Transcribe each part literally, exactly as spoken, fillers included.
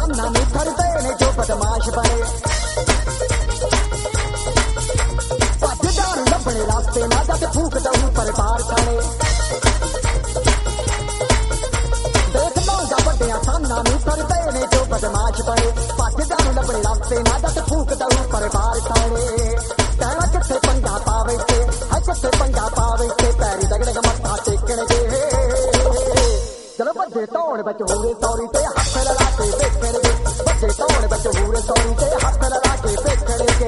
सामना नहीं करते ने जो बदमाश बने भज जान लभने रास्ते ना जद फूक दऊं पर बार खाने देख लौंगा बड़िया सामना नहीं करते ने जो बदमाश बने भज जान लभने रास्ते ना जद फूक दऊं पर बार खाने कहना किथे पंगा पावे के है किथे पंगा पावे के पैरी दगड़े मत्था टेकने के चलो बजे तौड़ बच होरे सौरी ते हथ लगा के देखणगे बजे तौड़ बच होरे सौरी ते हथ लगा के देखणगे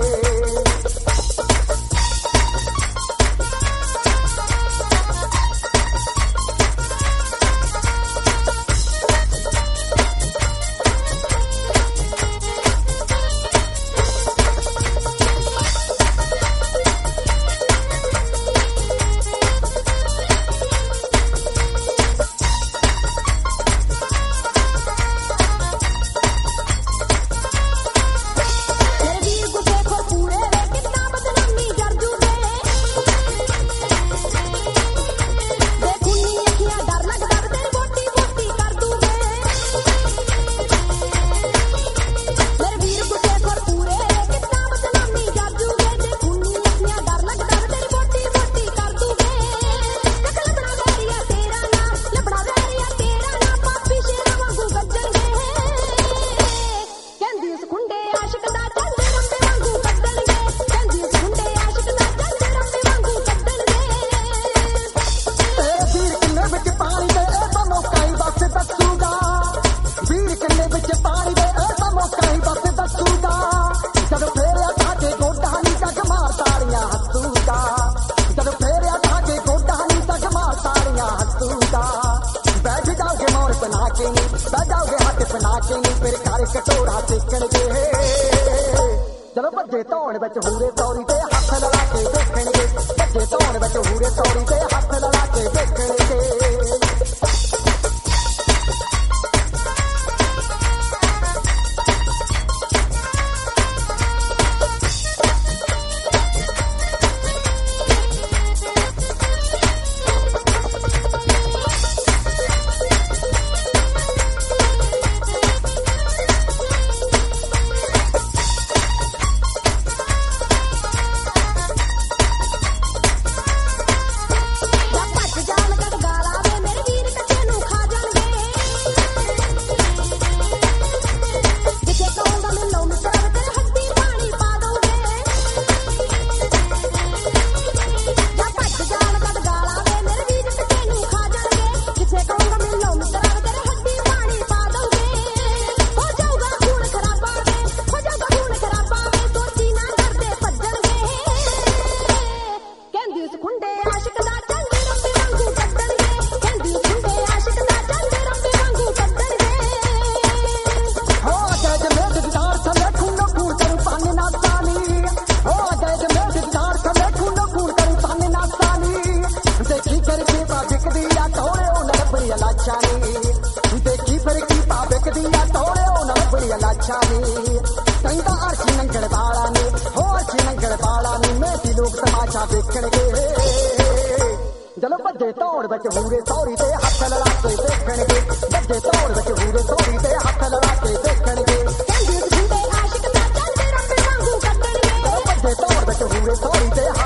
चलो बजे तौड़ बच होरे सौरी ते हथ लगा के देखणगे बजे तौड़ बच होरे सौरी ते हथ लगा के देखणगे देखी फिर की पाबिक दिया तोड़े न बड़िया लाछानी कहता अर्शी नंगड़ बाला ने हो अर्शी नंगड़ बाला ने मैं भी लोग तमाशा देखणगे चलो बजे तौड़ बच होरे सौरी ते हथ लगा के देखणगे बजे तौड़ बच होरे सौरी ते हथ लगा के देखणगे बजे तौड़ बच होरे सौरी ते